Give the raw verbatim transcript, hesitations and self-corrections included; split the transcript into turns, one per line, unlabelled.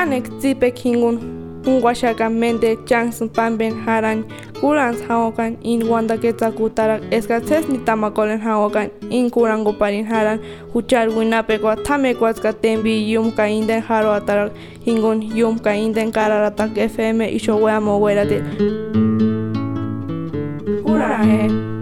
Kanek zipek hingun unguashaka mente changsun pamben haran kurans haokan in wanda quetzalcutarak escasez ni tamacolen haokan in kurangoparin haran huchar winapekwa tamekwatska tembi yum kainden haro atarak hingun yum kainden kararatak F M isho weamo werate. Huraje.